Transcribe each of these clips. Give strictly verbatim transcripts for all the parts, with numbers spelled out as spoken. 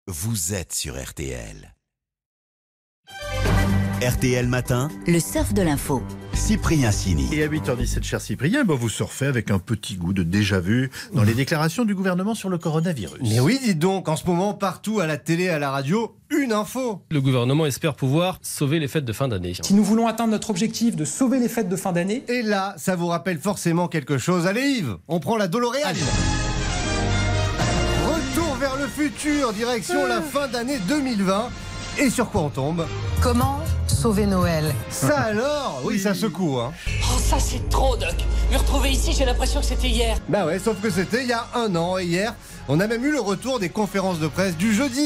Vous êtes sur R T L. R T L Matin, le surf de l'info. Cyprien Sini. Et à huit heures dix-sept, cher Cyprien, bah vous surfez avec un petit goût de déjà-vu dans les déclarations du gouvernement sur le coronavirus. Mais oui, dites donc, en ce moment, partout à la télé, à la radio, une info. Le gouvernement espère pouvoir sauver les fêtes de fin d'année. Si nous voulons atteindre notre objectif de sauver les fêtes de fin d'année... Et là, ça vous rappelle forcément quelque chose. Allez Yves, on prend la DeLorean. Retour vers le futur, direction la fin d'année deux mille vingt. Et sur quoi on tombe? Comment sauver Noël? Ça alors? Oui, ça secoue, hein. Oh, ça c'est trop, Doc. Me retrouver ici, j'ai l'impression que c'était hier. Bah ouais, sauf que c'était il y a un an. Et hier, on a même eu le retour des conférences de presse du jeudi.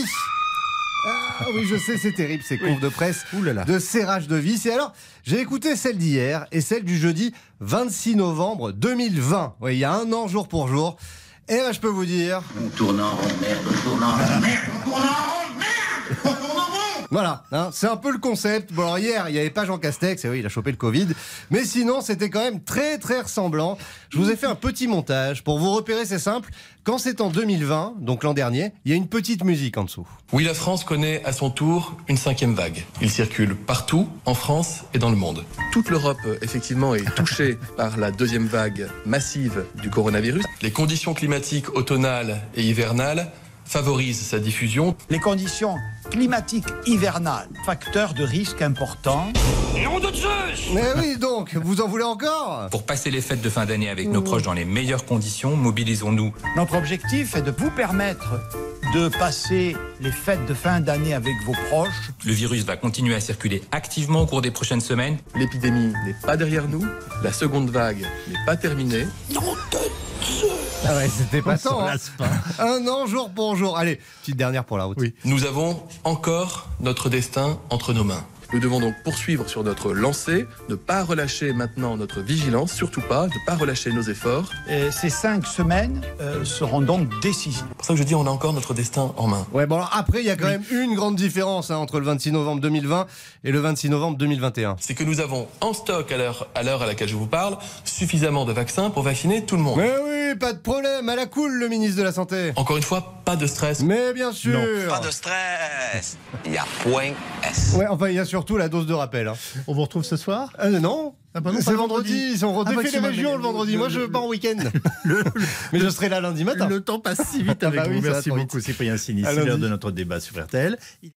Ah oui, je sais, c'est terrible, ces confs de presse de serrage de vis. Et alors, j'ai écouté celle d'hier et celle du jeudi vingt-six novembre deux mille vingt. Oui, il y a un an, jour pour jour. Et là, je peux vous dire... On tourne en rond, merde, on tourne en rond, merde, on tourne en rond, merde, on tourne en rond. Voilà, hein, c'est un peu le concept. Bon, alors hier, il n'y avait pas Jean Castex, et oui, il a chopé le Covid. Mais sinon, c'était quand même très, très ressemblant. Je vous ai fait un petit montage. Pour vous repérer, c'est simple. Quand c'est en deux mille vingt, donc l'an dernier, il y a une petite musique en dessous. Oui, la France connaît à son tour une cinquième vague. Il circule partout, en France et dans le monde. Toute l'Europe, effectivement, est touchée par la deuxième vague massive du coronavirus. Les conditions climatiques automnales et hivernales favorisent sa diffusion. Les conditions climatiques hivernales, facteur de risque important. Nom de Zeus! Mais oui, donc, vous en voulez encore? Pour passer les fêtes de fin d'année avec nos proches dans les meilleures conditions, mobilisons-nous. Notre objectif est de vous permettre de passer les fêtes de fin d'année avec vos proches. Le virus va continuer à circuler activement au cours des prochaines semaines. L'épidémie n'est pas derrière nous, la seconde vague n'est pas terminée. Nom de Zeus! Ah ouais, c'était pas tant, hein. Un an, jour pour jour. Allez, petite dernière pour la route. Oui. Nous avons encore notre destin entre nos mains. Nous devons donc poursuivre sur notre lancée, ne pas relâcher maintenant notre vigilance, surtout pas, ne pas relâcher nos efforts. Et ces cinq semaines euh, seront donc décisives. C'est pour ça que je dis on a encore notre destin en main. Ouais, bon, alors après, il y a quand même une grande différence hein, entre le vingt-six novembre deux mille vingt et le vingt-six novembre deux mille vingt et un. C'est que nous avons en stock à l'heure à l'heure à laquelle je vous parle suffisamment de vaccins pour vacciner tout le monde. Mais oui, pas de problème, à la cool, le ministre de la Santé. Encore une fois, pas de stress. Mais bien sûr. Non. Pas de stress. Il y a point S. Ouais, enfin, il y a surtout la dose de rappel. Hein. On vous retrouve ce soir? euh, Non, ah bah non, c'est vendredi. vendredi. Ils ont ah défait bah, les régions le, le vendredi. Le, Moi, je pars en week-end. Le, le, mais je serai là lundi matin. Le temps passe si vite avec ah bah vous. oui, Merci beaucoup, vite. Cyprien Sini. C'est l'heure de notre débat sur R T L.